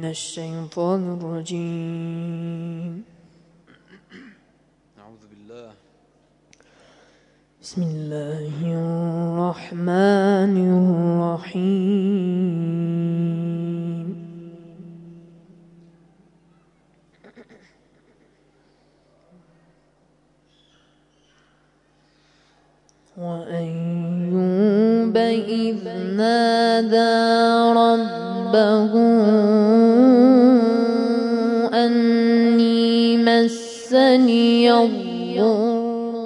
الشيطان الرجيم. أعوذ بالله. بسم الله الرحمن الرحيم. وأيوب إذ نادى ربه أني مسني الضر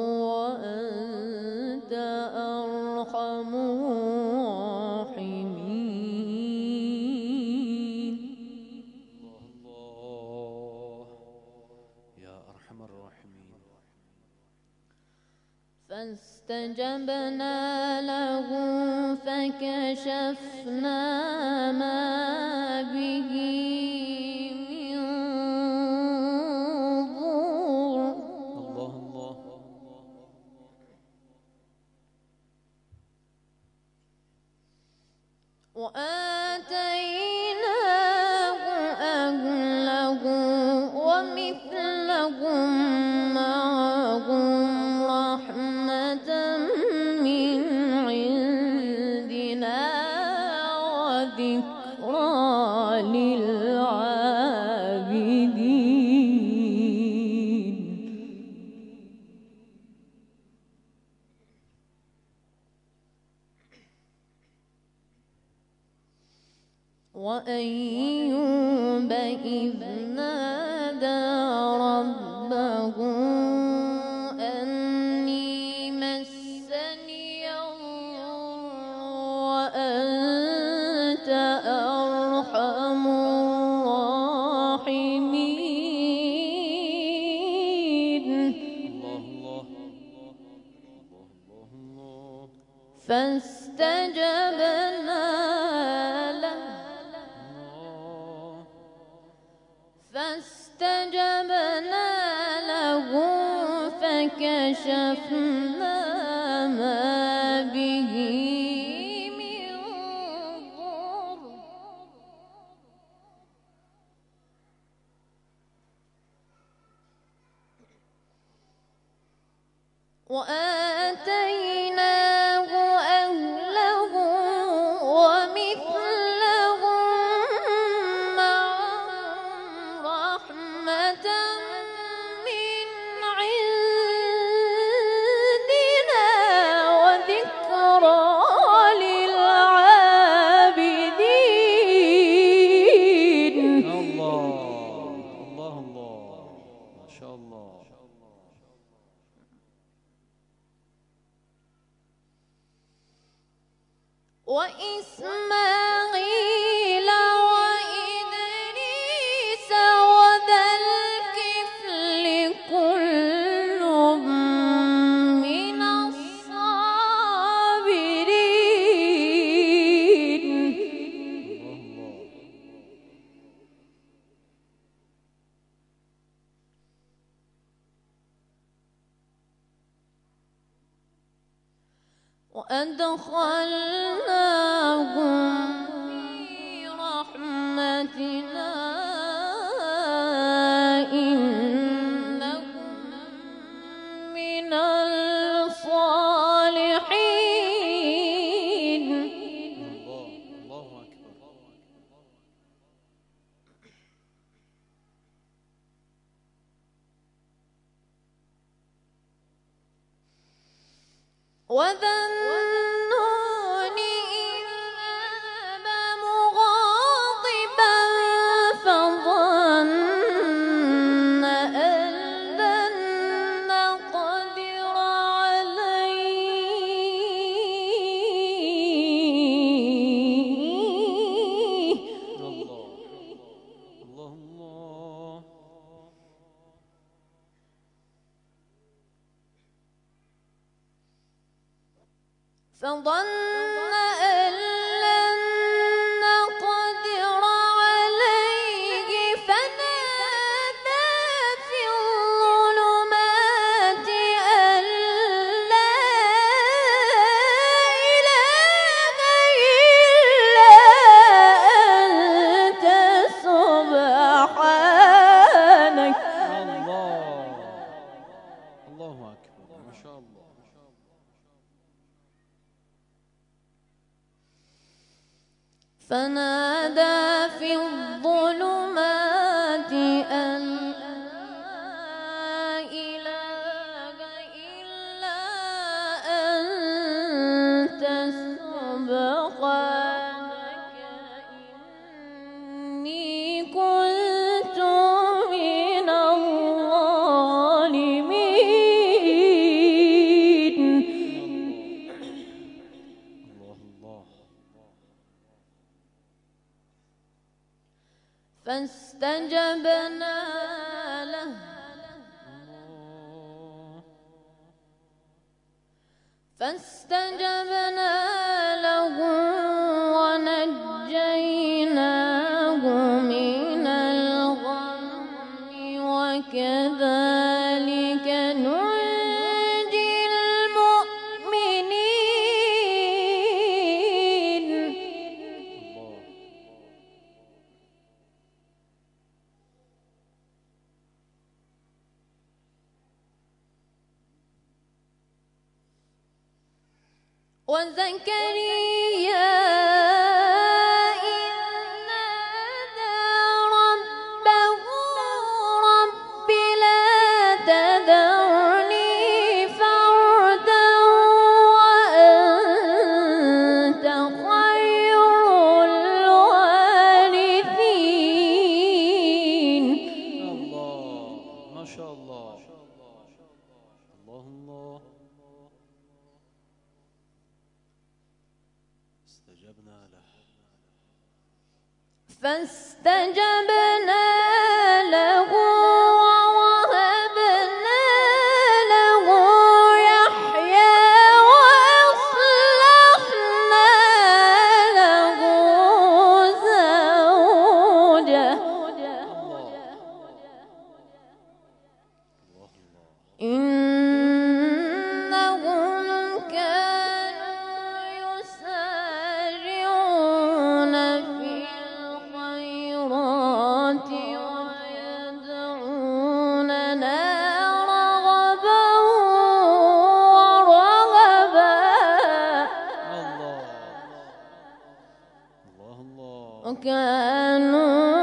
وأنت أرحم الراحمين. الله يا أرحم الراحمين. فاستجبنا له فكشفنا ما به من ضر. الله الله. وآتيناه أهله ومثلهم معهم رحمة من عندنا وذكرى للعابدين. وأيوب إذ نادى ربه أني مسني الضر وأنت أرحم الراحمين. الله الله. الله الله. فاستجبنا له فكشفنا ما به من ضر وآتيناه أهله ومثلهم معهم رحمة من عندنا وذكرى للعابدين. الله الله الله. ما شاء الله. وإسماعيل وإدريس وذا الكفل كل من الصابرين. وأدخلناهم في رحمتنا إنهم من الصالحين. الله أكبر. وذا النون إذ ذهب مغاضبا فظن أن لن نقدر عليه الله الله الله. فظن أن لن نقدر عليه فنادى في الظلمات أن لا إله إلا أنت فنادى في الظلمات أن لا إله إلا أنت سبحانك إني كنت من الظالمين. الله. فاستجبنا له ونجيناه من الغم وكذلك ننجي المؤمنين. وزكريا إذ نادى ربه رب لا تذرني فردا وأنت خير الوارثين. الله ما شاء الله. الله. استجبنا له. فاستجبنا له ووهبنا له يحيى وأصلحنا له زوجه إنهم كانوا يسارعون في الخيرات ويدعوننا رغبا ورهبا الله. وكانوا